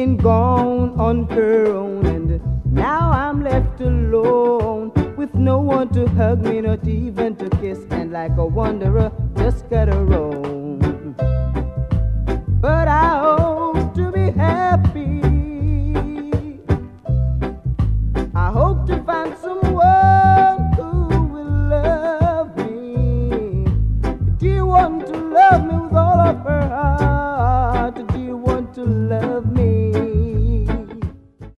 been gone on her own, and now I'm left alone with no one to hug me, not even to kiss, and like a wanderer, just gotta roam.